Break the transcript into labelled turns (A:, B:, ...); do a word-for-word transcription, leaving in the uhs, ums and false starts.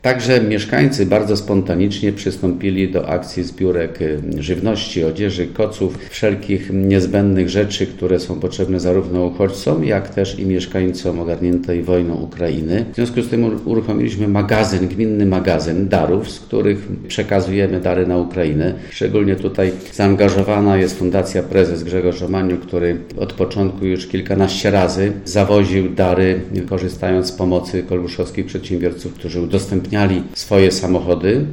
A: Także mieszkańcy bardzo spontanicznie przystąpili do akcji zbiórek żywności, odzieży, koców, wszelkich niezbędnych rzeczy, które są potrzebne zarówno uchodźcom, jak też i mieszkańcom ogarniętej wojną Ukrainy. W związku z tym uruchomiliśmy magazyn, gminny magazyn darów, z których przekazujemy dary na Ukrainę. Szczególnie tutaj zaangażowana jest Fundacja Prezes Grzegorz Romaniuk, który od początku już kilkanaście razy zawoził dary, korzystając z pomocy kolbuszowskich przedsiębiorców, którzy udostępniali swoje samochody.